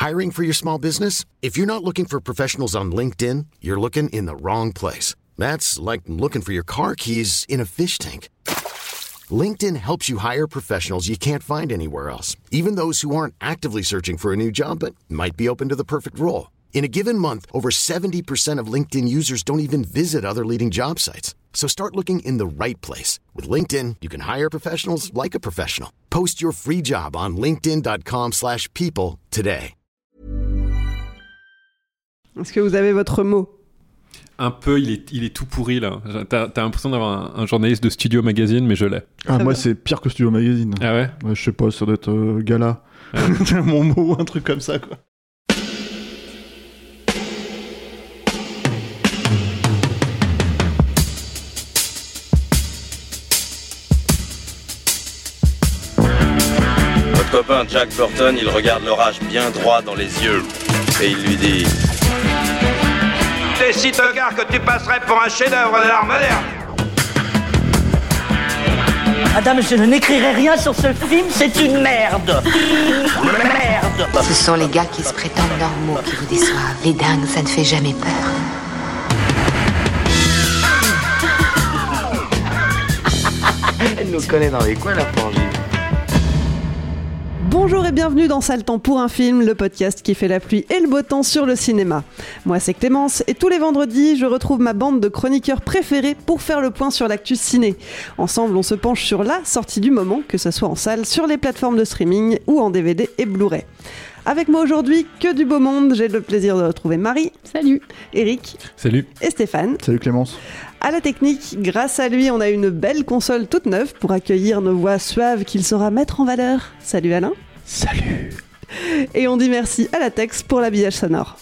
Hiring for your small business? If you're not looking for professionals on LinkedIn, you're looking in the wrong place. That's like looking for your car keys in a fish tank. LinkedIn helps you hire professionals you can't find anywhere else, even those who aren't actively searching for a new job but might be open to the perfect role. In a given month, over 70% of LinkedIn users don't even visit other leading job sites. So start looking in the right place. With LinkedIn, you can hire professionals like a professional. Post your free job on linkedin.com/people today. Est-ce que vous avez votre mot ? Un peu, il est tout pourri là. T'as l'impression d'avoir un journaliste de Studio Magazine, mais je l'ai. Ah, moi c'est pire que Studio Magazine. Ah ouais, je sais pas, ça doit être Gala. Ouais. Mon mot, un truc comme ça quoi. Votre copain Jack Burton, il regarde l'orage bien droit dans les yeux et il lui dit: T'es si tocard que tu passerais pour un chef-d'œuvre de l'art moderne. Madame, je n'écrirai rien sur ce film, c'est une merde. Merde. Ce sont les gars qui se prétendent normaux qui vous déçoivent. Les dingues, ça ne fait jamais peur. Elle nous connaît dans les coins, la frangine. Bonjour et bienvenue dans Sale Temps pour un film, le podcast qui fait la pluie et le beau temps sur le cinéma. Moi c'est Clémence et tous les vendredis je retrouve ma bande de chroniqueurs préférés pour faire le point sur l'actu ciné. Ensemble on se penche sur la sortie du moment, que ce soit en salle, sur les plateformes de streaming ou en DVD et Blu-ray. Avec moi aujourd'hui, que du beau monde, j'ai le plaisir de retrouver Marie. Salut. Eric. Salut. Et Stéphane. Salut Clémence. À la technique, grâce à lui, on a une belle console toute neuve pour accueillir nos voix suaves qu'il saura mettre en valeur. Salut Alain. Salut. Et on dit merci à Latex pour l'habillage sonore.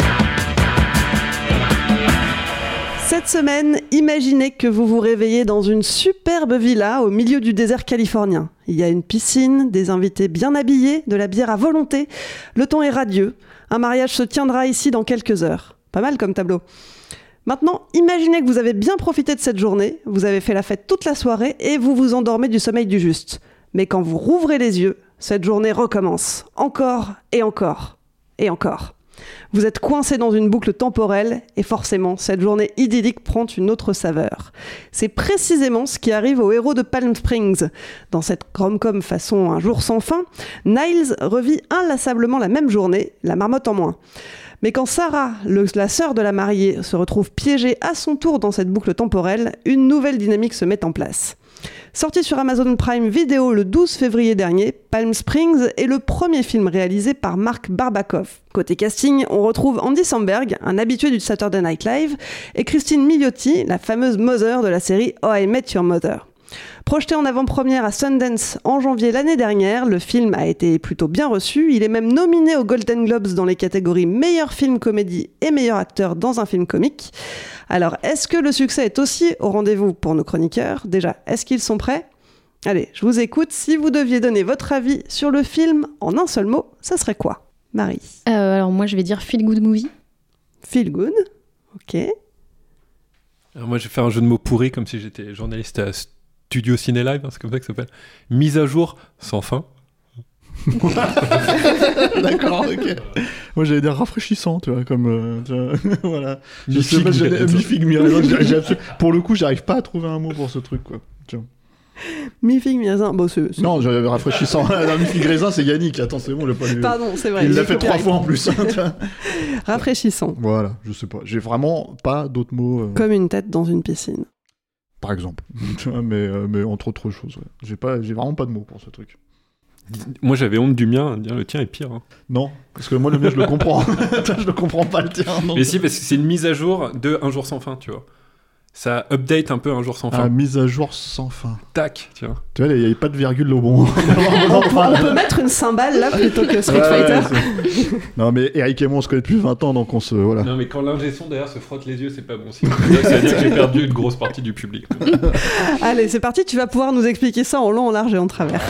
Cette semaine, imaginez que vous vous réveillez dans une superbe villa au milieu du désert californien. Il y a une piscine, des invités bien habillés, de la bière à volonté. Le temps est radieux. Un mariage se tiendra ici dans quelques heures. Pas mal comme tableau. Maintenant, imaginez que vous avez bien profité de cette journée, vous avez fait la fête toute la soirée et vous vous endormez du sommeil du juste. Mais quand vous rouvrez les yeux, cette journée recommence. Encore et encore et encore. Vous êtes coincé dans une boucle temporelle et forcément, cette journée idyllique prend une autre saveur. C'est précisément ce qui arrive aux héros de Palm Springs. Dans cette rom-com façon Un jour sans fin, Niles revit inlassablement la même journée, la marmotte en moins. Mais quand Sarah, la sœur de la mariée, se retrouve piégée à son tour dans cette boucle temporelle, une nouvelle dynamique se met en place. Sorti sur Amazon Prime Video le 12 février dernier, Palm Springs est le premier film réalisé par Mark Barbakoff. Côté casting, on retrouve Andy Samberg, un habitué du Saturday Night Live, et Christine Milioti, la fameuse Mother de la série Oh I Met Your Mother. Projeté en avant-première à Sundance en janvier l'année dernière, le film a été plutôt bien reçu. Il est même nominé aux Golden Globes dans les catégories meilleur film comédie et meilleur acteur dans un film comique. Alors, est-ce que le succès est aussi au rendez-vous pour nos chroniqueurs ? Déjà, est-ce qu'ils sont prêts ? Allez, je vous écoute. Si vous deviez donner votre avis sur le film en un seul mot, ça serait quoi ? Marie ? Alors moi, je vais dire Feel Good Movie. Feel Good, ok. Alors moi, je vais faire un jeu de mots pourri comme si j'étais journaliste à Studio Ciné Live, hein, c'est comme ça que ça s'appelle. Mise à jour sans fin. D'accord, ok. Moi j'allais dire rafraîchissant, tu vois, comme voilà. Je sais pas, mi-figue, mi-raisin. Pour le coup, j'arrive pas à trouver un mot pour ce truc, quoi. Mi-figue, mi-raisin. Bon, c'est... Non, j'avais rafraîchissant. Mi-figue, raisin, c'est Yannick. Attends, c'est bon, j'ai pas lu. Pardon, c'est vrai. Il l'a fait 3 fois en plus. Rafraîchissant. Voilà, je sais pas. J'ai vraiment pas d'autres mots. Comme une tête dans une piscine. Par exemple. mais entre autres choses, ouais. J'ai vraiment pas de mots pour ce truc. Moi j'avais honte du mien, dire le tien est pire. Hein. Non, parce que moi le mien je le comprends. Je le comprends pas le tien. Donc... Mais si, parce que c'est une mise à jour de Un jour sans fin, tu vois. Ça update un peu Un jour sans fin. Ah, mise à jour sans fin. Tac, tu vois. Tu vois, il n'y avait pas de virgule au bon. On peut mettre une cymbale là plutôt que Street Fighter. Non, mais Eric et moi on se connaît depuis 20 ans donc on se. Voilà. Non, mais quand l'ingé son derrière se frotte les yeux, c'est pas bon signe. Ça veut dire que j'ai perdu une grosse partie du public. Allez, c'est parti, tu vas pouvoir nous expliquer ça en long, en large et en travers.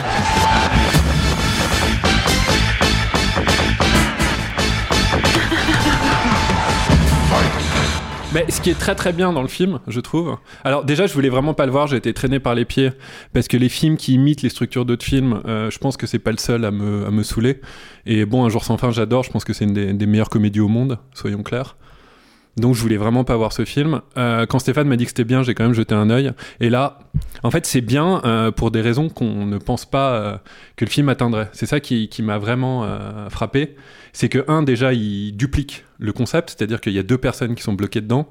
Mais ce qui est très très bien dans le film, je trouve. Alors déjà, je voulais vraiment pas le voir, j'ai été traîné par les pieds parce que les films qui imitent les structures d'autres films, je pense que c'est pas le seul à me saouler. Et bon, Un jour sans fin, j'adore. Je pense que c'est une des meilleures comédies au monde, soyons clairs. Donc je voulais vraiment pas voir ce film. Quand Stéphane m'a dit que c'était bien, j'ai quand même jeté un œil. Et là, en fait, c'est bien pour des raisons qu'on ne pense pas que le film atteindrait. C'est ça qui m'a vraiment frappé. C'est que, déjà, il duplique le concept, c'est-à-dire qu'il y a 2 personnes qui sont bloquées dedans.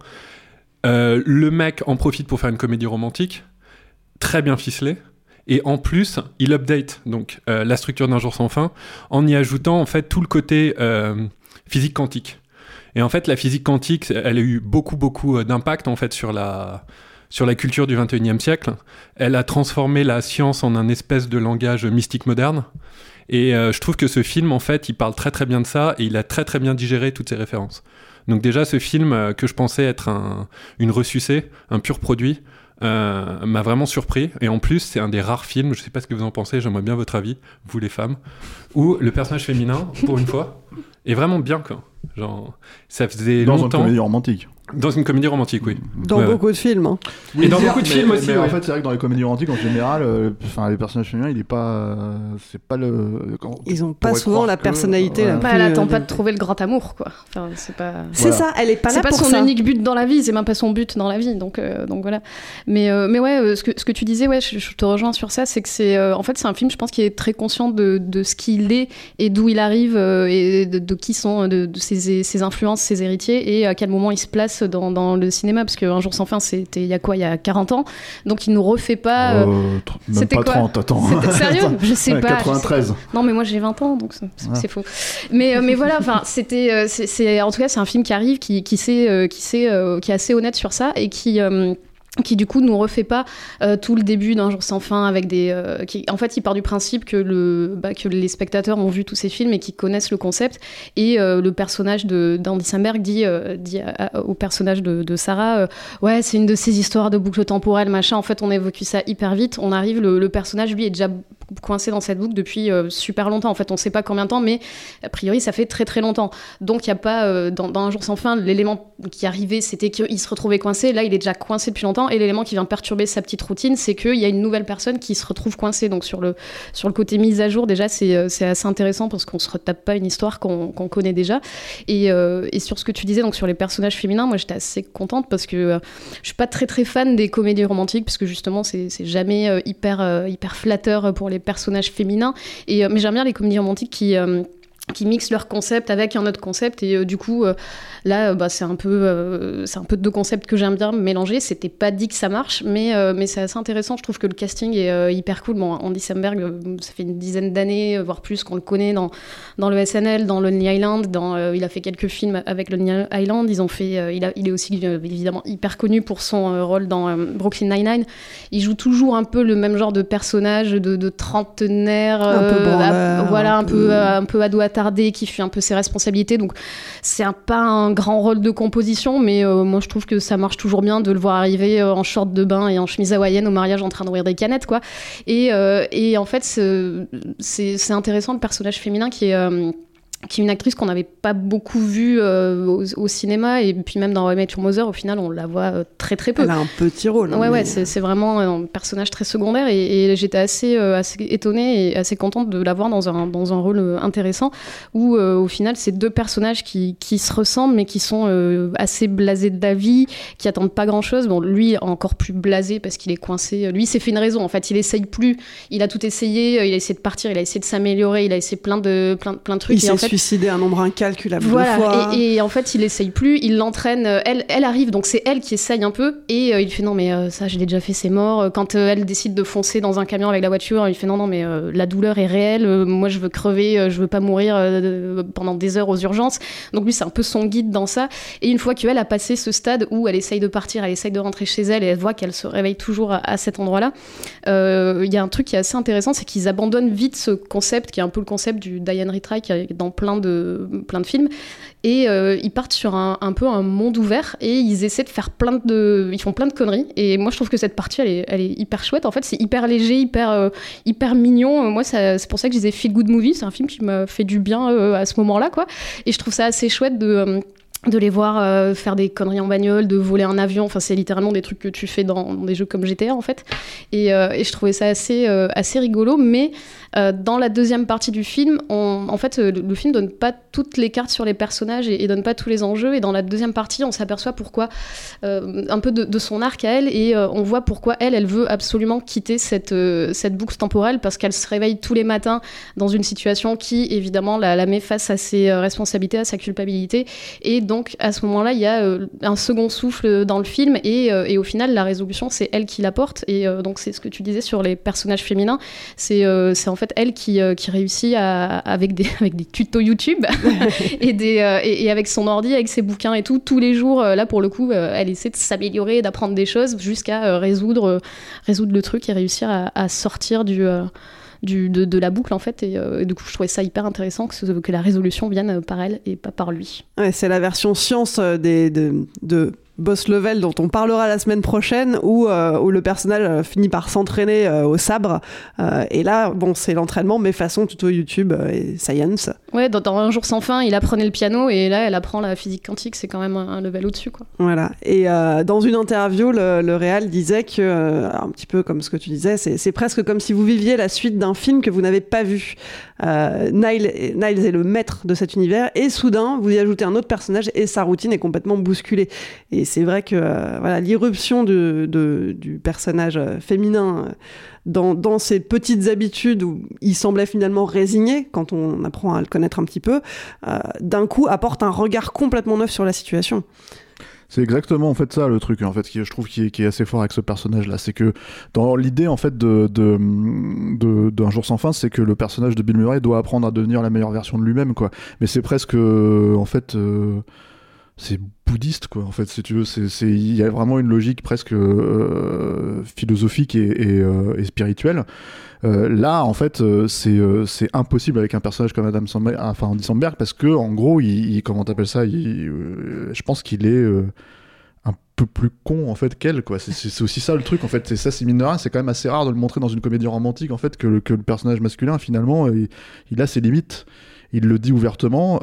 Le mec en profite pour faire une comédie romantique, très bien ficelée. Et en plus, il update donc la structure d'Un jour sans fin en y ajoutant en fait tout le côté physique quantique. Et en fait, la physique quantique, elle a eu beaucoup d'impact en fait sur la culture du 21e siècle. Elle a transformé la science en un espèce de langage mystique moderne. Et je trouve que ce film, en fait, il parle très très bien de ça et il a très très bien digéré toutes ces références. Donc déjà, ce film que je pensais être une ressucée, un pur produit, m'a vraiment surpris. Et en plus, c'est un des rares films, je sais pas ce que vous en pensez, j'aimerais bien votre avis, vous les femmes, où le personnage féminin, pour une fois, est vraiment bien, quoi. Genre, ça faisait longtemps... Dans une comédie romantique. Dans une comédie romantique, oui. Dans beaucoup de films. Hein. Oui, et dans beaucoup de films aussi. Mais en fait, c'est vrai que dans les comédies romantiques, en général, les personnages féminins, il est pas, c'est pas le. Ils ont pas souvent la personnalité. Bah, elle attend pas de trouver le grand amour, quoi. Enfin, c'est pas. C'est ça. Elle est pas là pour ça. C'est pas son unique but dans la vie. C'est même pas son but dans la vie. Donc voilà. Mais ouais, ce que tu disais, ouais, je te rejoins sur ça. C'est que c'est, en fait, c'est un film, je pense, qui est très conscient de ce qu'il est et d'où il arrive et de qui sont de ses influences, ses héritiers et à quel moment il se place dans le cinéma, parce qu'Un jour sans fin, c'était il y a 40 ans, donc il nous refait pas même c'était pas quoi 30, attends. C'était sérieux, je sais pas 93. Non mais moi j'ai 20 ans, donc c'est faux, mais voilà, enfin c'était c'est en tout cas c'est un film qui arrive, qui est assez honnête sur ça et qui du coup nous refait pas tout le début d'Un jour sans fin avec en fait il part du principe que les spectateurs ont vu tous ces films et qu'ils connaissent le concept, et le personnage d'Andy Samberg dit au personnage de Sarah ouais, c'est une de ces histoires de boucle temporelle machin, en fait on évacue ça hyper vite, on arrive, le personnage lui est déjà coincé dans cette boucle depuis super longtemps, en fait on sait pas combien de temps, mais a priori ça fait très très longtemps, donc il y a pas dans Un jour sans fin, l'élément qui arrivait c'était qu'il se retrouvait coincé, là il est déjà coincé depuis longtemps, et l'élément qui vient perturber sa petite routine, c'est qu'il y a une nouvelle personne qui se retrouve coincée, donc sur le côté mise à jour déjà c'est assez intéressant parce qu'on se retape pas une histoire qu'on connaît déjà, et sur ce que tu disais donc sur les personnages féminins, moi j'étais assez contente parce que je suis pas très très fan des comédies romantiques parce que justement c'est jamais hyper flatteur pour les personnages féminins, mais j'aime bien les comédies romantiques qui mixent leur concept avec un autre concept, et du coup là c'est un peu 2 concepts que j'aime bien mélanger. C'était pas dit que ça marche, mais c'est assez intéressant. Je trouve que le casting est hyper cool. Bon, Andy Samberg, ça fait une dizaine d'années voire plus qu'on le connaît dans le SNL, dans Lonely Island, il a fait quelques films avec Lonely Island. Il est aussi évidemment hyper connu pour son rôle dans Brooklyn Nine-Nine. Il joue toujours un peu le même genre de personnage de trentenaire, un peu branleur, voilà, un peu ado attardé, qui fuit un peu ses responsabilités, donc c'est pas un grand rôle de composition, mais moi je trouve que ça marche toujours bien de le voir arriver en short de bain et en chemise hawaïenne au mariage en train d'ouvrir des canettes, quoi. Et en fait c'est intéressant, le personnage féminin qui est une actrice qu'on n'avait pas beaucoup vue au cinéma, et puis même dans How I Met Your Mother, au final on la voit très très peu. Elle a un petit rôle. Ouais, c'est vraiment un personnage très secondaire, et j'étais assez étonnée et assez contente de la voir dans un rôle intéressant, où au final c'est 2 personnages qui se ressemblent mais qui sont assez blasés de la vie, qui attendent pas grand chose. Bon, lui encore plus blasé parce qu'il est coincé, lui il s'est fait une raison, en fait il essaye plus, il a tout essayé, il a essayé de partir, il a essayé de s'améliorer, il a essayé plein de trucs, et en fait suicidé un nombre incalculable de fois. Et en fait il essaye plus, il l'entraîne, elle arrive, donc c'est elle qui essaye un peu, et il fait non mais ça je l'ai déjà fait, c'est mort. Quand elle décide de foncer dans un camion avec la voiture, il fait non mais la douleur est réelle, moi je veux crever, je veux pas mourir pendant des heures aux urgences. Donc lui c'est un peu son guide dans ça, et une fois qu'elle a passé ce stade où elle essaye de partir, elle essaye de rentrer chez elle, et elle voit qu'elle se réveille toujours à cet endroit-là, il y a un truc qui est assez intéressant, c'est qu'ils abandonnent vite ce concept qui est un peu le concept du die and retry qui est dans plein de films, et ils partent sur un peu un monde ouvert, et ils essaient de faire ils font plein de conneries, et moi je trouve que cette partie elle est hyper chouette. En fait c'est hyper léger, hyper mignon. Moi c'est pour ça que je disais feel good movie, c'est un film qui m'a fait du bien à ce moment-là, quoi, et je trouve ça assez chouette de les voir faire des conneries en bagnole, de voler un avion. Enfin, c'est littéralement des trucs que tu fais dans des jeux comme GTA, en fait. Et je trouvais ça assez rigolo. Mais dans la deuxième partie du film, en fait, le film donne pas toutes les cartes sur les personnages et donne pas tous les enjeux. Et dans la deuxième partie, on s'aperçoit pourquoi, un peu de son arc à elle. Et on voit pourquoi elle veut absolument quitter cette boucle temporelle, parce qu'elle se réveille tous les matins dans une situation qui, évidemment, la met face à ses responsabilités, à sa culpabilité. Et donc, à ce moment-là, il y a un second souffle dans le film, et au final, la résolution, c'est elle qui l'apporte. Et donc, c'est ce que tu disais sur les personnages féminins. C'est en fait elle qui réussit avec des tutos YouTube et avec son ordi, avec ses bouquins et tout, tous les jours. Là, pour le coup, elle essaie de s'améliorer, d'apprendre des choses jusqu'à résoudre le truc et réussir à sortir de la boucle, en fait, et du coup je trouvais ça hyper intéressant que la résolution vienne par elle et pas par lui. Ouais, c'est la version science de Boss Level dont on parlera la semaine prochaine, où le personnage finit par s'entraîner au sabre, et là bon, c'est l'entraînement mais façon tuto YouTube et science. Ouais, dans Un jour sans fin, il apprenait le piano, et là elle apprend la physique quantique. C'est quand même un level au-dessus, quoi. Voilà. Et dans une interview, le réal disait que, un petit peu comme ce que tu disais, c'est presque comme si vous viviez la suite d'un film que vous n'avez pas vu. Niles est le maître de cet univers, et soudain vous y ajoutez un autre personnage et sa routine est complètement bousculée. Et c'est vrai que l'irruption du personnage féminin dans ses petites habitudes où il semblait finalement résigné, quand on apprend à le connaître un petit peu, d'un coup apporte un regard complètement neuf sur la situation. C'est exactement en fait ça le truc, en fait, qui je trouve qui est assez fort avec ce personnage là, c'est que dans l'idée en fait d'un jour sans fin, c'est que le personnage de Bill Murray doit apprendre à devenir la meilleure version de lui-même, quoi. Mais c'est presque en fait c'est bouddhiste, quoi, en fait, si tu veux. Il y a vraiment une logique presque philosophique et spirituelle. Là, en fait, c'est impossible avec un personnage comme Andy Samberg, parce que, en gros, comment t'appelles ça, je pense qu'il est un peu plus con, en fait, qu'elle, quoi. C'est aussi ça le truc, en fait. C'est ça, c'est mine de rien, c'est quand même assez rare de le montrer dans une comédie romantique, en fait, que le personnage masculin, finalement, il a ses limites. Il le dit ouvertement,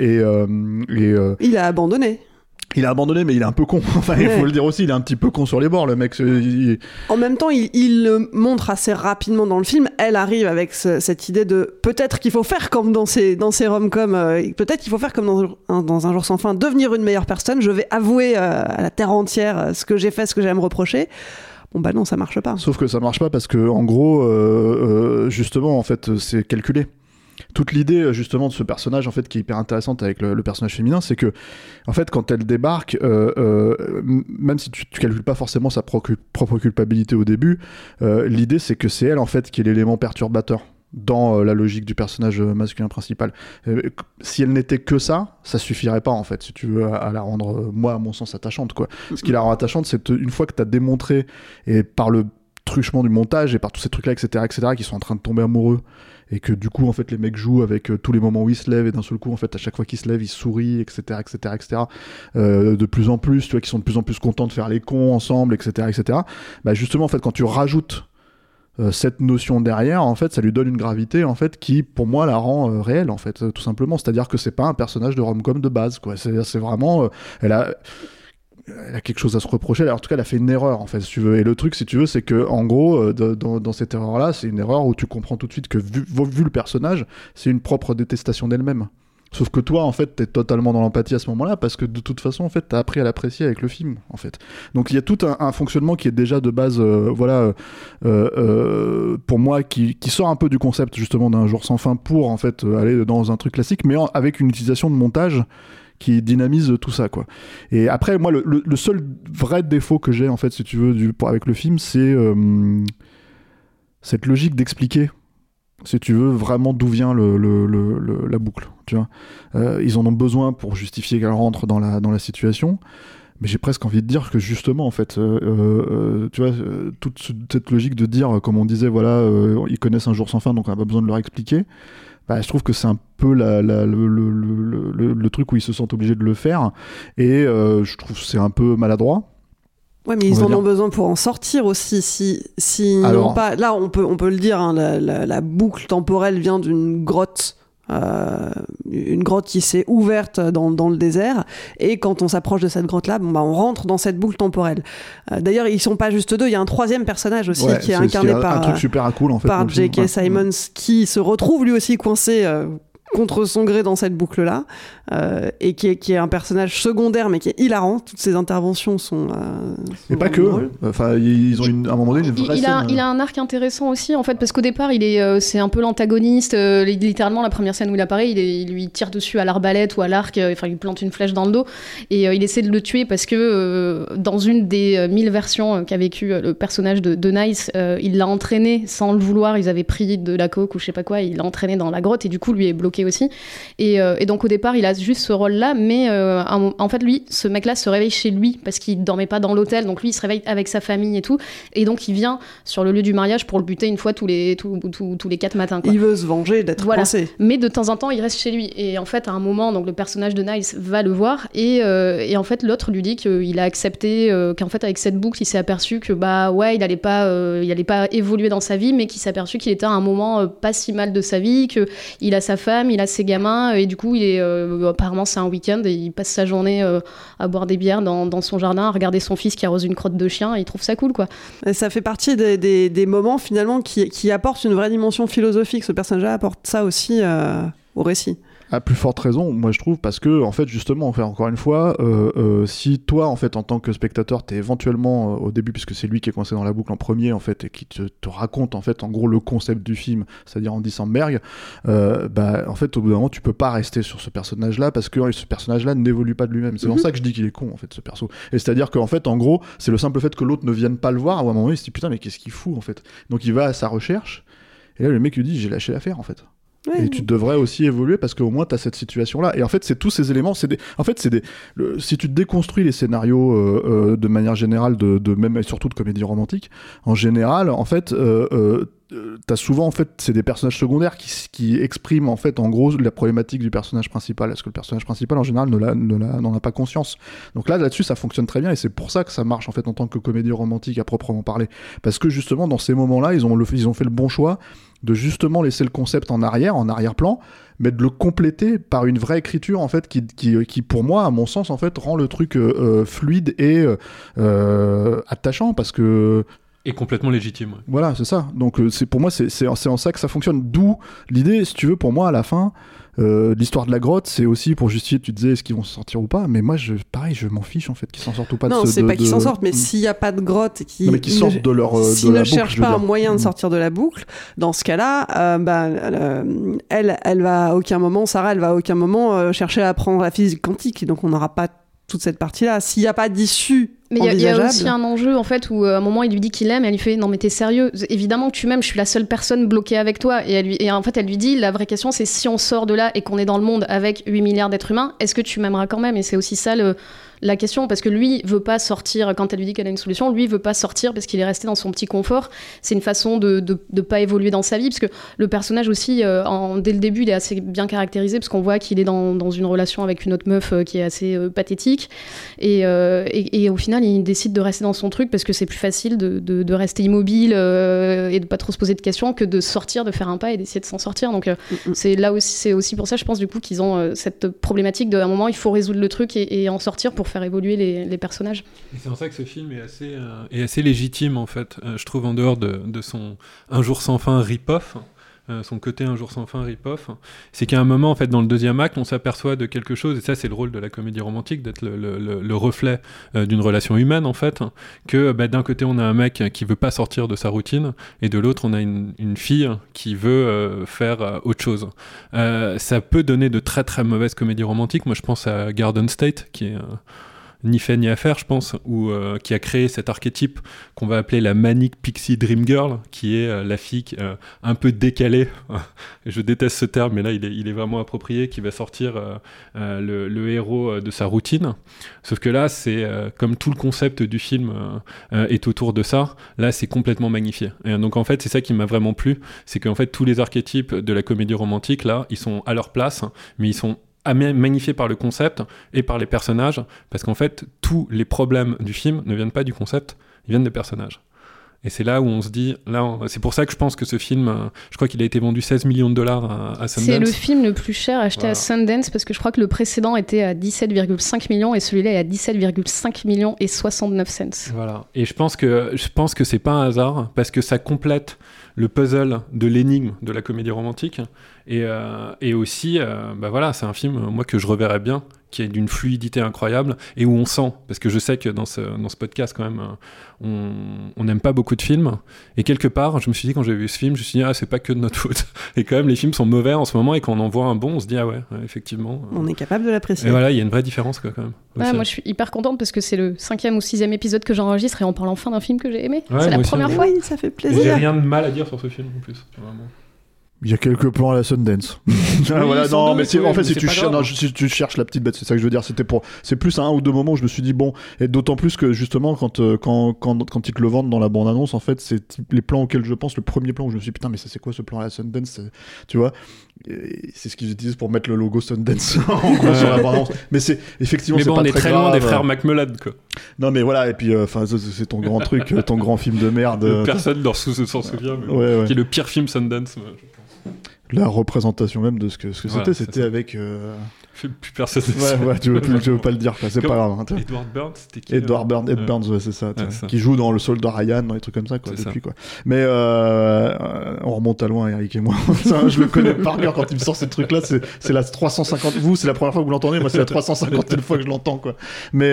il a abandonné. Il a abandonné, mais il est un peu con. Enfin, il faut le dire aussi, il est un petit peu con sur les bords, le mec. En même temps, il le montre assez rapidement dans le film. Elle arrive avec cette idée de peut-être qu'il faut faire comme dans ces rom-coms, peut-être qu'il faut faire comme dans Un jour sans fin, devenir une meilleure personne. Je vais avouer à la terre entière ce que j'ai fait, ce que j'ai à me reprocher. Bon bah non, ça marche pas. Sauf que ça marche pas parce que, en gros, justement, en fait, c'est calculé. Toute l'idée justement de ce personnage, en fait, qui est hyper intéressante avec le personnage féminin, c'est que en fait quand elle débarque, même si tu calcules pas forcément sa propre culpabilité au début, l'idée c'est que c'est elle, en fait, qui est l'élément perturbateur dans la logique du personnage masculin principal. Si elle n'était que ça suffirait pas, en fait, si tu veux, à la rendre, moi à mon sens, attachante, quoi. Ce qui la rend attachante, c'est une fois que t'as démontré, et par le truchement du montage et par tous ces trucs là, etc., qui sont en train de tomber amoureux, et que du coup en fait les mecs jouent avec tous les moments où ils se lèvent, et d'un seul coup en fait à chaque fois qu'ils se lèvent ils sourient, etc., de plus en plus, tu vois, qu'ils sont de plus en plus contents de faire les cons ensemble, etc. Bah justement en fait quand tu rajoutes cette notion derrière, en fait ça lui donne une gravité, en fait, qui pour moi la rend réelle, en fait, tout simplement. C'est-à-dire que c'est pas un personnage de rom-com de base, quoi. C'est vraiment elle a quelque chose à se reprocher. Alors, en tout cas, elle a fait une erreur, en fait, si tu veux. Et le truc, si tu veux, c'est que, en gros, dans cette erreur-là, c'est une erreur où tu comprends tout de suite que, vu le personnage, c'est une propre détestation d'elle-même. Sauf que toi, en fait, t'es totalement dans l'empathie à ce moment-là, parce que de toute façon, en fait, t'as appris à l'apprécier avec le film, en fait. Donc il y a tout un fonctionnement qui est déjà de base, pour moi, qui sort un peu du concept, justement, d'un jour sans fin, pour, en fait, aller dans un truc classique, mais avec une utilisation de montage qui dynamise tout ça, quoi. Et après, moi, le seul vrai défaut que j'ai, en fait, si tu veux, avec le film, c'est cette logique d'expliquer, si tu veux, vraiment d'où vient la boucle, tu vois. Ils en ont besoin pour justifier qu'elle rentre dans la situation, mais j'ai presque envie de dire que, justement, en fait, tu vois, toute cette logique de dire, comme on disait, voilà, ils connaissent Un jour sans fin, donc on n'a pas besoin de leur expliquer. Bah, je trouve que c'est un peu le truc où ils se sentent obligés de le faire, et je trouve que c'est un peu maladroit. Ouais, mais ils en ont besoin pour en sortir aussi. Si alors, pas, là, on peut le dire, hein, la boucle temporelle vient d'une grotte une grotte qui s'est ouverte dans le désert, et quand on s'approche de cette grotte-là, on rentre dans cette boucle temporelle. D'ailleurs, ils sont pas juste deux, il y a un troisième personnage aussi qui est incarné par un truc super cool, en fait, par J.K. Simmons, qui se retrouve lui aussi coincé contre son gré dans cette boucle-là, et qui est un personnage secondaire mais qui est hilarant. Toutes ses interventions sont mais pas que drôles. Enfin, ils ont à un moment donné une vraie scène. Il a un arc intéressant aussi, en fait, parce qu'au départ c'est un peu l'antagoniste. Littéralement, la première scène où il apparaît, il lui tire dessus à l'arbalète ou à l'arc, il lui plante une flèche dans le dos, et il essaie de le tuer parce que dans une des 1000 versions qu'a vécu le personnage de Nice, il l'a entraîné sans le vouloir. Ils avaient pris de la coke ou je sais pas quoi, il l'a entraîné dans la grotte, et du coup lui est bloqué aussi, et donc au départ il a juste ce rôle là, mais en fait lui, ce mec là se réveille chez lui parce qu'il dormait pas dans l'hôtel, donc lui il se réveille avec sa famille et tout, et donc il vient sur le lieu du mariage pour le buter une fois tous les 4 matins, quoi. Il veut se venger d'être coincé, mais de temps en temps il reste chez lui, et en fait à un moment, donc le personnage de Nice va le voir, et en fait l'autre lui dit qu'il a accepté, qu'en fait avec cette boucle il s'est aperçu que il allait pas évoluer dans sa vie, mais qu'il s'est aperçu qu'il était à un moment pas si mal de sa vie, qu'il a sa femme, il a ses gamins, et du coup il est apparemment c'est un week-end et il passe sa journée à boire des bières dans son jardin, à regarder son fils qui arrose une crotte de chien, et il trouve ça cool, quoi. Et ça fait partie des moments finalement qui apportent une vraie dimension philosophique. Ce personnage-là apporte ça aussi au récit. À plus forte raison, moi je trouve, parce que en fait justement, encore une fois, si toi en fait en tant que spectateur t'es éventuellement au début, puisque c'est lui qui est coincé dans la boucle en premier en fait, et qui te raconte en fait en gros le concept du film, c'est-à-dire Andy Samberg, en fait au bout d'un moment tu peux pas rester sur ce personnage-là, parce que ce personnage-là n'évolue pas de lui-même. C'est dans ça que je dis qu'il est con en fait, ce perso. Et c'est-à-dire qu'en fait en gros c'est le simple fait que l'autre ne vienne pas le voir, à un moment donné il se dit putain mais qu'est-ce qu'il fout en fait. Donc il va à sa recherche, et là le mec lui dit j'ai lâché l'affaire en fait. Ouais, et tu devrais aussi évoluer parce qu'au moins tu as cette situation-là. Et en fait, c'est tous ces éléments. Si tu déconstruis les scénarios de manière générale, de même et surtout de comédie romantique, en général, en fait, t'as souvent en fait c'est des personnages secondaires qui expriment en fait en gros la problématique du personnage principal. Est-ce que le personnage principal en général n'en a pas conscience? Donc là-dessus ça fonctionne très bien, et c'est pour ça que ça marche en fait en tant que comédie romantique à proprement parler, parce que justement dans ces moments-là ils ont fait le bon choix de justement laisser le concept en arrière-plan, mais de le compléter par une vraie écriture en fait qui pour moi, à mon sens en fait, rend le truc fluide et attachant, parce que et complètement légitime. Ouais. Voilà, c'est ça. Donc pour moi c'est en ça que ça fonctionne. D'où l'idée, si tu veux, pour moi à la fin, l'histoire de la grotte, c'est aussi pour justifier. Tu disais est-ce qu'ils vont s'en sortir ou pas, mais moi je m'en fiche en fait qu'ils s'en sortent ou pas. Non, c'est pas qu'ils s'en sortent, mais s'il y a pas de grotte, qu'ils sortent de leur s'ils de la ne boucle, cherchent pas un moyen de sortir de la boucle, dans ce cas-là, elle va à aucun moment, Sarah, elle va à aucun moment chercher à apprendre la physique quantique, donc on n'aura pas toute cette partie-là. S'il n'y a pas d'issue. Mais il y a aussi un enjeu en fait où à un moment il lui dit qu'il aime, et elle lui fait non mais t'es sérieux, évidemment que tu m'aimes, je suis la seule personne bloquée avec toi, et en fait elle lui dit la vraie question c'est si on sort de là et qu'on est dans le monde avec 8 milliards d'êtres humains, est-ce que tu m'aimeras quand même? Et c'est aussi ça la question, parce que lui veut pas sortir. Quand elle lui dit qu'elle a une solution, lui veut pas sortir parce qu'il est resté dans son petit confort. C'est une façon de pas évoluer dans sa vie, parce que le personnage aussi dès le début il est assez bien caractérisé, parce qu'on voit qu'il est dans une relation avec une autre meuf qui est assez pathétique, et au final il décide de rester dans son truc parce que c'est plus facile de rester immobile et de pas trop se poser de questions que de sortir, de faire un pas et d'essayer de s'en sortir. Donc c'est aussi pour ça, je pense, du coup, qu'ils ont cette problématique d'un moment il faut résoudre le truc et en sortir pour faire évoluer les personnages. Et c'est en ça que ce film est assez légitime en fait, je trouve, en dehors de son Un jour sans fin rip-off. Son côté Un jour sans fin rip-off, c'est qu'à un moment en fait dans le deuxième acte on s'aperçoit de quelque chose, et ça c'est le rôle de la comédie romantique, d'être le reflet d'une relation humaine en fait, que d'un côté on a un mec qui veut pas sortir de sa routine, et de l'autre on a une fille qui veut faire autre chose. Ça peut donner de très très mauvaises comédies romantiques. Moi je pense à Garden State, qui est ni fait ni à faire, je pense, ou qui a créé cet archétype qu'on va appeler la Manic Pixie Dream Girl, qui est la fille un peu décalée, je déteste ce terme, mais là il est vraiment approprié, qui va sortir le héros de sa routine. Sauf que là, c'est comme tout le concept du film est autour de ça, là c'est complètement magnifié. Et donc en fait, c'est ça qui m'a vraiment plu, c'est qu'en fait tous les archétypes de la comédie romantique, là, ils sont à leur place, mais ils sont magnifié par le concept et par les personnages, parce qu'en fait tous les problèmes du film ne viennent pas du concept, ils viennent des personnages. Et c'est là où on se dit, c'est pour ça que je pense que ce film, je crois qu'il a été vendu 16 millions de dollars à Sundance. C'est le film le plus cher acheté à Sundance, parce que je crois que le précédent était à 17,5 millions et celui-là est à 17,5 millions et 69 cents. Voilà. Et je pense que c'est pas un hasard, parce que ça complète le puzzle de l'énigme de la comédie romantique. Et aussi, voilà, c'est un film, moi, que je reverrais bien, qui est d'une fluidité incroyable et où on sent, parce que je sais que dans ce podcast quand même on n'aime pas beaucoup de films, et quelque part je me suis dit, quand j'ai vu ce film, je me suis dit c'est pas que de notre faute, et quand même les films sont mauvais en ce moment, et quand on en voit un bon, on se dit effectivement on est capable de l'apprécier. Et voilà, il y a une vraie différence quand même. Moi je suis hyper contente parce que c'est le 5e ou 6e épisode que j'enregistre et on parle enfin d'un film que j'ai aimé. C'est la première fois. Oui, ça fait plaisir. Et j'ai rien de mal à dire sur ce film en plus, vraiment. Il y a quelques plans à la Sundance. Voilà, non, mais en fait, si tu cherches la petite bête, c'est ça que je veux dire. C'est plus un ou deux moments où je me suis dit bon, et d'autant plus que justement quand ils te le vendent dans la bande annonce, en fait, c'est les plans auxquels je pense. Le premier plan où je me suis dit putain, mais ça c'est quoi ce plan à la Sundance, tu vois. Et c'est ce qu'ils utilisent pour mettre le logo Sundance en gros sur la bande annonce. Mais c'est effectivement. Mais bon, c'est pas on est très grave. loin des frères McMullen, quoi. Non, mais voilà, et puis c'est ton grand truc, ton grand film de merde. Personne s'en souvient, mais ouais. Qui est le pire film Sundance. La représentation même de ce que voilà, c'était avec. Plus personne. Ouais, tu veux pas le dire, quoi. C'est pas grave. Hein, Edward Burns, c'était qui Edward Burns, ouais, c'est ça, qui joue dans le Soldat Ryan, dans les trucs comme ça, quoi, depuis, quoi. Mais on remonte à loin, Eric et moi. Je le connais par cœur quand il me sort ces trucs-là. C'est la 350. Vous, c'est la première fois que vous l'entendez. Moi, c'est la 350e fois que je l'entends, quoi. Mais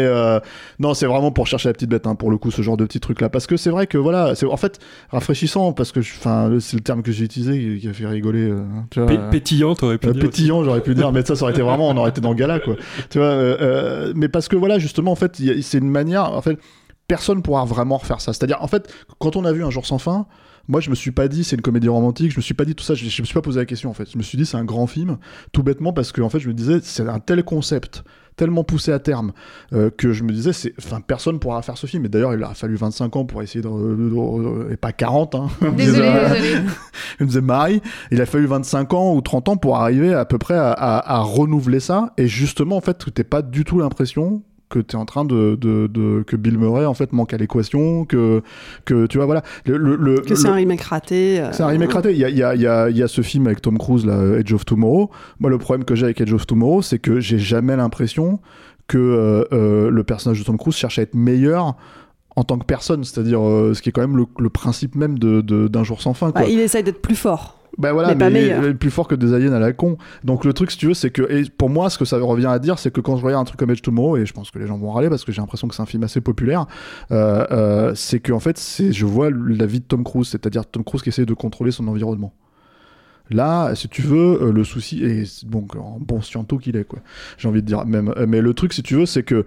non, c'est vraiment pour chercher la petite bête, hein, pour le coup, ce genre de petits trucs-là, parce que c'est vrai que voilà, c'est en fait rafraîchissant, parce que c'est le terme que j'ai utilisé qui a fait rigoler. Pétillant, t'aurais pu dire. Pétillant, j'aurais pu dire, mais ça aurait été vraiment, on aurait été dans le gala, quoi. Tu vois, mais parce que voilà, justement, en fait, c'est une manière, en fait, personne pourra vraiment refaire ça. C'est-à-dire, en fait, quand on a vu Un jour sans fin, moi, je me suis pas dit c'est une comédie romantique, je me suis pas dit tout ça, je me suis pas posé la question, en fait. Je me suis dit c'est un grand film, tout bêtement, parce que, en fait, je me disais, c'est un tel concept, tellement poussé à terme, que je me disais, personne pourra faire ce film. Et d'ailleurs, il a fallu 25 ans pour essayer et pas 40, hein. Désolé. Je me disais, Marie, il a fallu 25 ans ou 30 ans pour arriver à peu près à renouveler ça. Et justement, en fait, t'es pas du tout l'impression que t'es en train que Bill Murray, en fait, manque à l'équation, que tu vois, voilà. Que c'est un remake raté. C'est un remake raté. Il y a ce film avec Tom Cruise, là, Edge of Tomorrow. Moi, le problème que j'ai avec Edge of Tomorrow, c'est que j'ai jamais l'impression que le personnage de Tom Cruise cherche à être meilleur en tant que personne, c'est-à-dire ce qui est quand même le principe même d'Un jour sans fin, quoi. Il essaye d'être plus fort. Bah voilà, mais plus fort que des aliens à la con. Donc le truc, si tu veux, c'est que, et pour moi, ce que ça revient à dire, c'est que quand je regarde un truc comme Edge Tomorrow, et je pense que les gens vont râler parce que j'ai l'impression que c'est un film assez populaire, c'est qu'en fait, je vois la vie de Tom Cruise, c'est-à-dire Tom Cruise qui essaie de contrôler son environnement. Là, si tu veux, le souci, et bon sciento qu'il est, quoi, j'ai envie de dire même, mais le truc, si tu veux, c'est que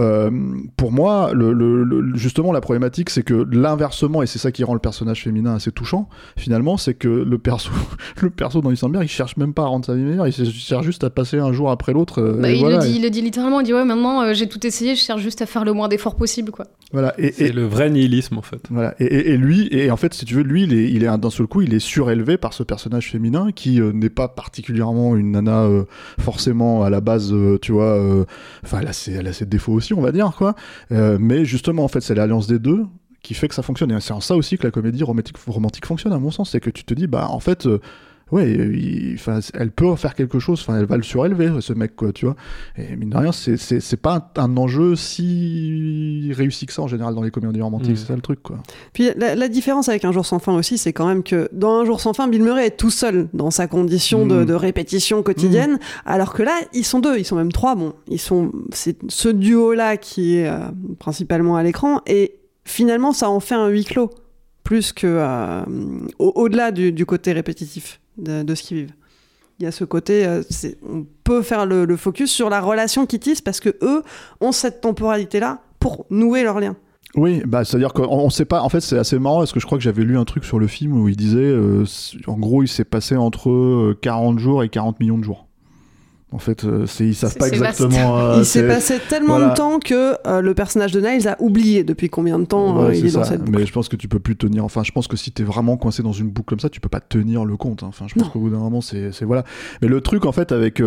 pour moi, justement, la problématique, c'est que l'inversement, et c'est ça qui rend le personnage féminin assez touchant, finalement, c'est que le perso dans Sandberg, il cherche même pas à rendre sa vie meilleure, il cherche juste à passer un jour après l'autre. Il le dit littéralement, il dit ouais, maintenant j'ai tout essayé, je cherche juste à faire le moins d'efforts possible, quoi. Voilà, c'est le vrai nihilisme, en fait. Voilà, et lui, et en fait, si tu veux, lui, il est d'un seul coup, il est surélevé par ce personnage féminin qui n'est pas particulièrement une nana forcément à la base, tu vois, enfin elle a ses défauts aussi, on va dire, quoi, mais justement en fait c'est l'alliance des deux qui fait que ça fonctionne, et c'est en ça aussi que la comédie romantique fonctionne, à mon sens, c'est que tu te dis bah en fait ouais, elle peut faire quelque chose, elle va le surélever, ce mec, quoi, tu vois. Et mine de rien, c'est pas un enjeu si réussi que ça en général dans les comédies romantiques, c'est ça le truc, quoi. Puis la différence avec Un jour sans fin aussi, c'est quand même que dans Un jour sans fin, Bill Murray est tout seul dans sa condition de répétition quotidienne, alors que là, ils sont deux, ils sont même trois, c'est ce duo-là qui est principalement à l'écran, et finalement, ça en fait un huis clos, plus que au-delà du côté répétitif de ce qu'ils vivent. Il y a ce côté, on peut faire le focus sur la relation qu'ils tissent parce que eux ont cette temporalité-là pour nouer leur lien. Oui, bah c'est-à-dire qu'on sait pas. En fait, c'est assez marrant parce que je crois que j'avais lu un truc sur le film où il disait, en gros, il s'est passé entre 40 jours et 40 millions de jours. En fait, ils savent pas c'est exactement. Il s'est passé tellement de temps que le personnage de Niles a oublié depuis combien de temps il est dans cette boucle. Mais je pense que tu peux plus tenir. Enfin, je pense que si t'es vraiment coincé dans une boucle comme ça, tu peux pas tenir le compte. Enfin, je pense qu'au bout d'un moment, c'est voilà. Mais le truc en fait avec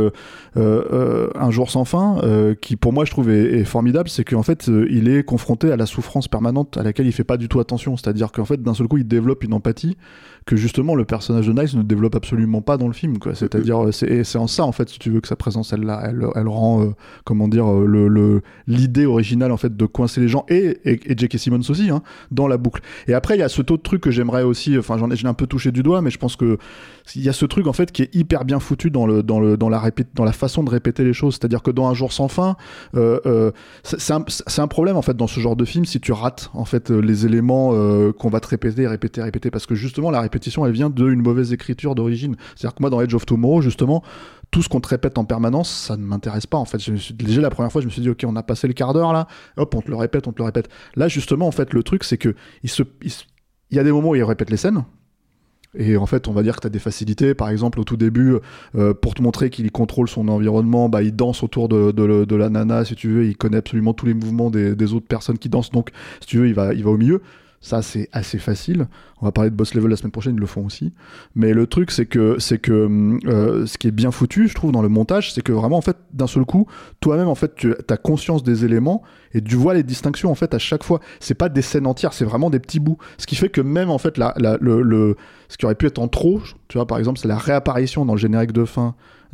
Un jour sans fin, qui pour moi je trouve est formidable, c'est qu'en fait il est confronté à la souffrance permanente à laquelle il fait pas du tout attention. C'est-à-dire qu'en fait d'un seul coup il développe une empathie que justement le personnage de Niles ne développe absolument pas dans le film, quoi. C'est-à-dire c'est en ça en fait, si tu veux, que sa présence elle rend comment dire l'idée originale en fait de coincer les gens et J.K. Simmons aussi hein, dans la boucle. Et après il y a ce autre truc que j'aimerais aussi, enfin je l'ai un peu touché du doigt, mais je pense que il y a ce truc en fait qui est hyper bien foutu dans la façon de répéter les choses. C'est-à-dire que dans Un jour sans fin, c'est un problème en fait dans ce genre de film si tu rates en fait les éléments qu'on va te répéter, parce que justement la répétition elle vient d'une mauvaise écriture d'origine. C'est-à-dire que moi dans Edge of Tomorrow justement, tout ce qu'on te répète en permanence, ça ne m'intéresse pas en fait. Déjà la première fois je me suis dit ok, on a passé le quart d'heure là, hop on te le répète. Là justement en fait le truc c'est que il y a des moments où il répète les scènes. Et en fait, on va dire que tu as des facilités. Par exemple, au tout début, pour te montrer qu'il contrôle son environnement, il danse autour de la nana, si tu veux. Il connaît absolument tous les mouvements des autres personnes qui dansent. Donc, si tu veux, il va au milieu. Ça, c'est assez facile. On va parler de Boss Level la semaine prochaine, ils le font aussi. Mais le truc, c'est que ce qui est bien foutu, je trouve, dans le montage, c'est que vraiment, en fait, d'un seul coup, toi-même, en fait, tu as conscience des éléments et tu vois les distinctions, en fait, à chaque fois. C'est pas des scènes entières, c'est vraiment des petits bouts. Ce qui fait que même, en fait, ce qui aurait pu être en trop, tu vois, par exemple, c'est la réapparition dans le générique de fin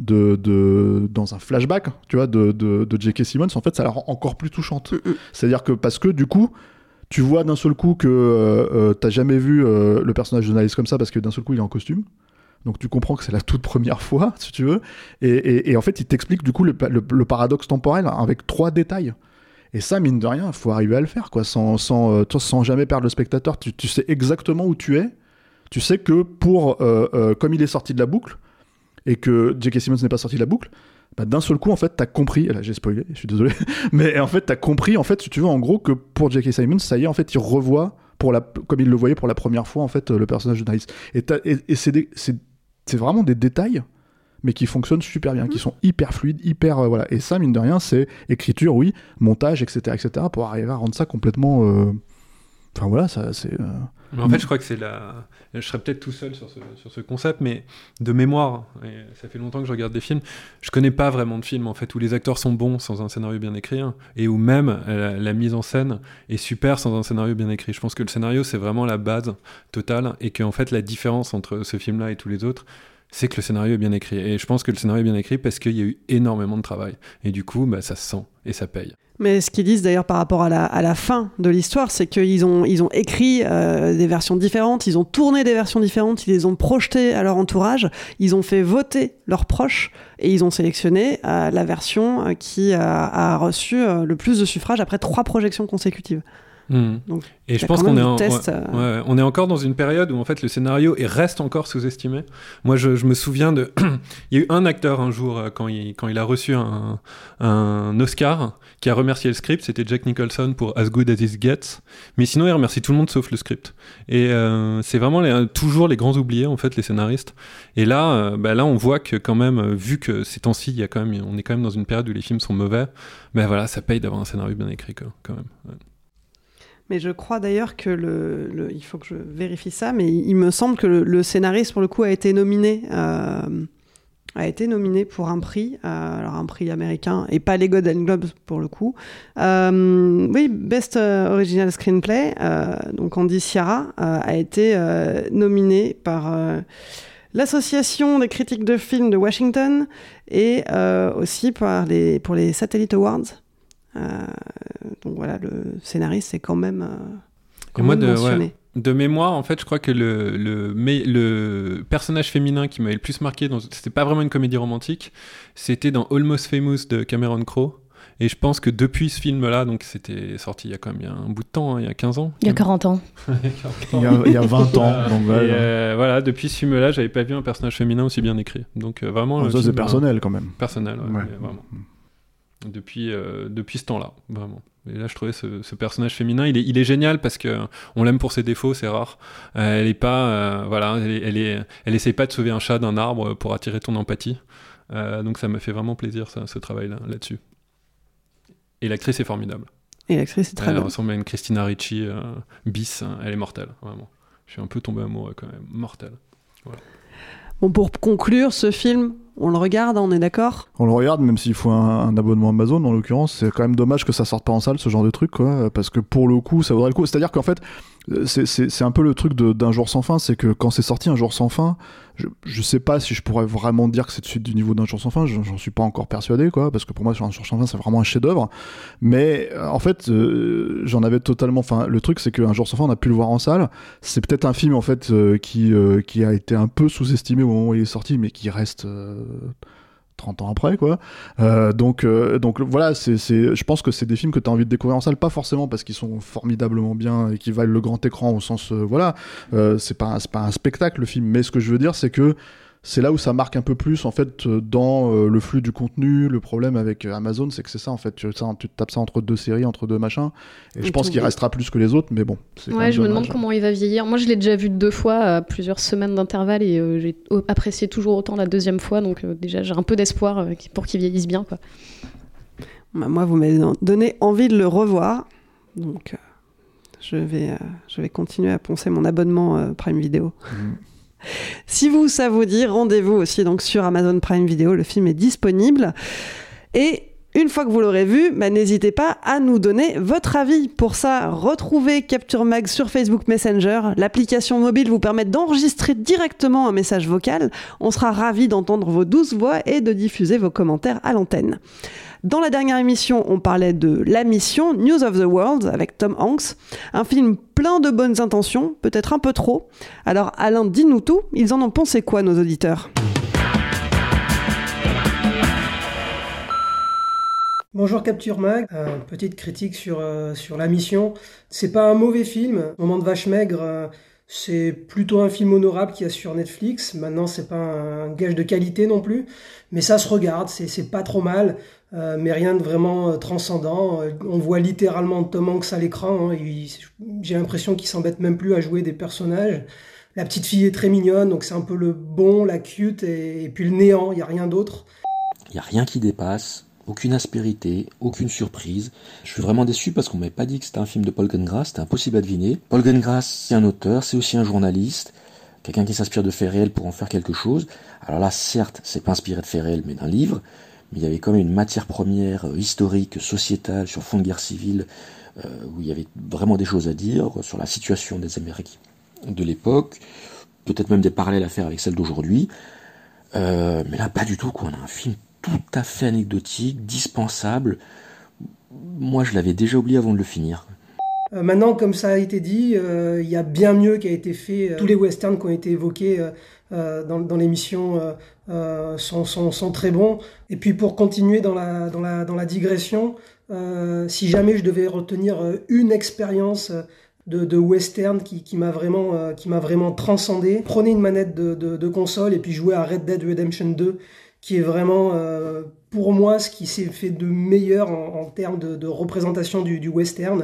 dans un flashback, tu vois, de J.K. Simmons. En fait, ça la rend encore plus touchante. C'est-à-dire que, parce que, du coup, tu vois d'un seul coup que t'as jamais vu le personnage de Niles comme ça, parce que d'un seul coup il est en costume. Donc tu comprends que c'est la toute première fois, si tu veux. Et en fait, il t'explique du coup le paradoxe temporel avec 3 détails. Et ça, mine de rien, il faut arriver à le faire, quoi, sans jamais perdre le spectateur. Tu sais exactement où tu es. Tu sais que comme il est sorti de la boucle, et que J.K. Simmons n'est pas sorti de la boucle, d'un seul coup, en fait, t'as compris, et là j'ai spoilé, je suis désolé, mais en fait, t'as compris, en fait, si tu veux, en gros, que pour J.K. Simmons, ça y est, en fait, il revoit, comme il le voyait pour la première fois, en fait, le personnage de Niles. Et c'est vraiment des détails, mais qui fonctionnent super bien, qui sont hyper fluides, voilà. Et ça, mine de rien, c'est écriture, oui, montage, etc., pour arriver à rendre ça complètement... Enfin, voilà, ça, c'est... Mais en fait, je crois que je serais peut-être tout seul sur ce concept, mais de mémoire, et ça fait longtemps que je regarde des films, je connais pas vraiment de films en fait où les acteurs sont bons sans un scénario bien écrit, hein, et où même la mise en scène est super sans un scénario bien écrit. Je pense que le scénario c'est vraiment la base totale, et qu'en fait la différence entre ce film-là et tous les autres, c'est que le scénario est bien écrit. Et je pense que le scénario est bien écrit parce qu'il y a eu énormément de travail, et du coup ça se sent et ça paye. Mais ce qu'ils disent d'ailleurs par rapport à la fin de l'histoire, c'est qu'ils ont écrit des versions différentes, ils ont tourné des versions différentes, ils les ont projetées à leur entourage, ils ont fait voter leurs proches et ils ont sélectionné la version qui a reçu le plus de suffrages après 3 projections consécutives. Donc, et je pense qu'on est encore dans une période où en fait le scénario reste encore sous-estimé. Moi je me souviens il y a eu un acteur un jour quand il a reçu un Oscar qui a remercié le script, c'était Jack Nicholson pour As Good As It Gets, mais sinon il remercie tout le monde sauf le script. Et c'est vraiment toujours les grands oubliés en fait, les scénaristes. Et là on voit que quand même, vu que ces temps-ci on est quand même dans une période où les films sont mauvais, voilà, ça paye d'avoir un scénario bien écrit quand même. Ouais. Mais je crois d'ailleurs que il faut que je vérifie ça, mais il me semble que le scénariste, pour le coup, a été nominé pour un prix, alors un prix américain, et pas les Golden Globes, pour le coup. Oui, Best Original Screenplay, donc Andy Siara, a été nominé par l'Association des critiques de films de Washington, et aussi pour les Satellite Awards. Donc voilà, le scénariste c'est quand même mentionné. De mémoire, en fait, je crois que le personnage féminin qui m'avait le plus marqué, c'était pas vraiment une comédie romantique, c'était dans Almost Famous de Cameron Crowe. Et je pense que depuis ce film-là, donc c'était sorti il y a quand même un bout de temps, il y a 15 ans. Il y a 40 ans. Il y a 20 ans. Donc voilà, depuis ce film-là, j'avais pas vu un personnage féminin aussi bien écrit. Donc vraiment... ça c'est personnel quand même. Personnel, ouais. Vraiment. Depuis ce temps-là, vraiment. Et là, je trouvais ce personnage féminin, il est génial parce que on l'aime pour ses défauts, c'est rare. Elle est pas, elle essaye pas de sauver un chat d'un arbre pour attirer ton empathie. Donc ça m'a fait vraiment plaisir, ce travail là-dessus. Et l'actrice est formidable. Et l'actrice est très bonne. Elle ressemble à une Christina Ricci bis, elle est mortelle, vraiment. Je suis un peu tombé amoureux quand même, mortelle. Voilà. Bon, pour conclure, ce film, on le regarde, on est d'accord ? On le regarde, même s'il faut un abonnement Amazon, en l'occurrence. C'est quand même dommage que ça sorte pas en salle, ce genre de truc, quoi. Parce que pour le coup, ça vaudrait le coup. C'est-à-dire qu'en fait, c'est un peu le truc d'Un jour sans fin, c'est que quand c'est sorti Un jour sans fin, je sais pas si je pourrais vraiment dire que c'est de suite du niveau d'Un jour sans fin, j'en suis pas encore persuadé, quoi, parce que pour moi, Un jour sans fin, c'est vraiment un chef-d'œuvre. Mais en fait, j'en avais totalement. Enfin, le truc, c'est qu'Un jour sans fin, on a pu le voir en salle. C'est peut-être un film, en fait, qui a été un peu sous-estimé au moment où il est sorti, mais qui reste 30 ans après, quoi. Donc voilà, je pense que c'est des films que tu as envie de découvrir en salle, pas forcément parce qu'ils sont formidablement bien et qu'ils valent le grand écran au sens c'est pas un spectacle, le film, mais ce que je veux dire, c'est que c'est là où ça marque un peu plus, en fait, dans le flux du contenu. Le problème avec Amazon, c'est que c'est ça, en fait, tu tapes ça entre deux séries, entre deux machins, et je pense qu'il restera plus que les autres, mais bon, c'est ouais, je me demande comment il va vieillir. Moi, je l'ai déjà vu 2 fois à plusieurs semaines d'intervalle, et j'ai apprécié toujours autant la deuxième fois, donc déjà j'ai un peu d'espoir pour qu'il vieillisse bien, quoi. Bah, moi, vous m'avez donné envie de le revoir, donc je vais continuer à poncer mon abonnement Prime Video. Si ça vous dit, rendez-vous aussi donc sur Amazon Prime Video, le film est disponible. Et une fois que vous l'aurez vu, n'hésitez pas à nous donner votre avis. Pour ça, retrouvez Capture Mag sur Facebook Messenger. L'application mobile vous permet d'enregistrer directement un message vocal. On sera ravis d'entendre vos douces voix et de diffuser vos commentaires à l'antenne. Dans la dernière émission, on parlait de La Mission, News of the World, avec Tom Hanks. Un film plein de bonnes intentions, peut-être un peu trop. Alors Alain, dis-nous tout, ils en ont pensé quoi, nos auditeurs ? Bonjour Capture Mag, petite critique sur La Mission. C'est pas un mauvais film, Moment de vache maigre, c'est plutôt un film honorable qu'il y a sur Netflix. Maintenant, c'est pas un gage de qualité non plus, mais ça se regarde, c'est pas trop mal. Mais rien de vraiment transcendant. On voit littéralement Tom Hanks à l'écran. J'ai l'impression qu'il s'embête même plus à jouer des personnages. La petite fille est très mignonne, donc c'est un peu le bon, la cute, et puis le néant, il n'y a rien d'autre. Il n'y a rien qui dépasse, aucune aspérité, aucune surprise. Je suis vraiment déçu parce qu'on m'avait pas dit que c'était un film de Paul Greengrass, c'était impossible à deviner. Paul Greengrass, c'est un auteur, c'est aussi un journaliste, quelqu'un qui s'inspire de faits réels pour en faire quelque chose. Alors là, certes, c'est pas inspiré de faits réels, mais d'un livre. Mais il y avait quand même une matière première historique, sociétale, sur fond de guerre civile, où il y avait vraiment des choses à dire sur la situation des Américains de l'époque, peut-être même des parallèles à faire avec celle d'aujourd'hui. Mais là, pas du tout, quoi. On a un film tout à fait anecdotique, dispensable. Moi, je l'avais déjà oublié avant de le finir. Maintenant, comme ça a été dit, il y a bien mieux qui a été fait. Tous les westerns qui ont été évoqués dans l'émission sont très bons. Et puis pour continuer dans la digression, si jamais je devais retenir une expérience de western qui m'a vraiment transcendé, prenez une manette de console et puis jouez à Red Dead Redemption 2, qui est vraiment pour moi ce qui s'est fait de meilleur en termes de représentation du western.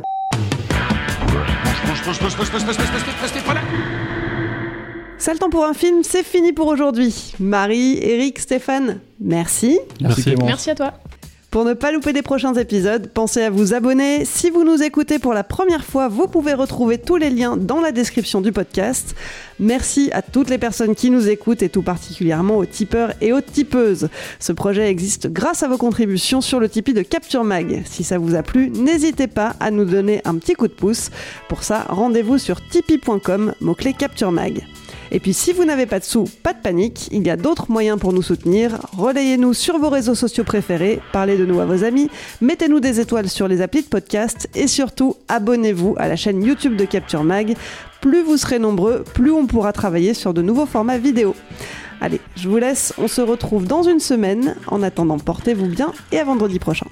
Ça le temps pour un film, c'est fini pour aujourd'hui. Marie, Eric, Stéphane, merci. Merci à toi. Pour ne pas louper des prochains épisodes, pensez à vous abonner. Si vous nous écoutez pour la première fois, vous pouvez retrouver tous les liens dans la description du podcast. Merci à toutes les personnes qui nous écoutent et tout particulièrement aux tipeurs et aux tipeuses. Ce projet existe grâce à vos contributions sur le Tipeee de Capture Mag. Si ça vous a plu, n'hésitez pas à nous donner un petit coup de pouce. Pour ça, rendez-vous sur tipeee.com, mot-clé Capture Mag. Et puis si vous n'avez pas de sous, pas de panique, il y a d'autres moyens pour nous soutenir. Relayez-nous sur vos réseaux sociaux préférés, parlez de nous à vos amis, mettez-nous des étoiles sur les applis de podcast et surtout abonnez-vous à la chaîne YouTube de Capture Mag. Plus vous serez nombreux, plus on pourra travailler sur de nouveaux formats vidéo. Allez, je vous laisse, on se retrouve dans une semaine. En attendant, portez-vous bien et à vendredi prochain.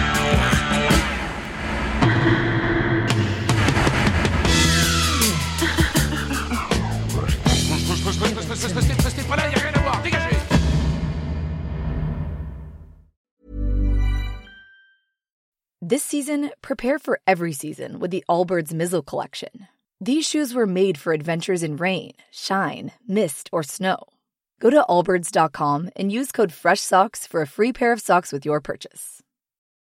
Restez pas là, y a rien à voir, dégagez! This season, prepare for every season with the Allbirds Mizzle Collection. These shoes were made for adventures in rain, shine, mist, or snow. Go to allbirds.com and use code FRESHSOCKS for a free pair of socks with your purchase.